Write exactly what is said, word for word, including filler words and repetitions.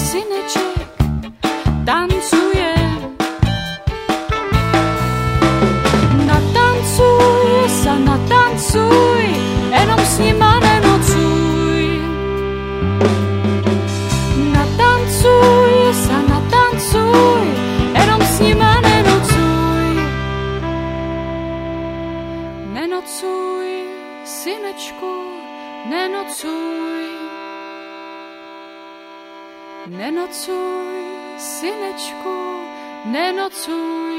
syneček tancuje. Natancuj sa, natancuj, jenom s nima nenocuj. Natancuj sa, natancuj, jenom s nima nenocuj. Nenocuj, synečku, nenocuj. Nenocuj, synečku, nenocuj.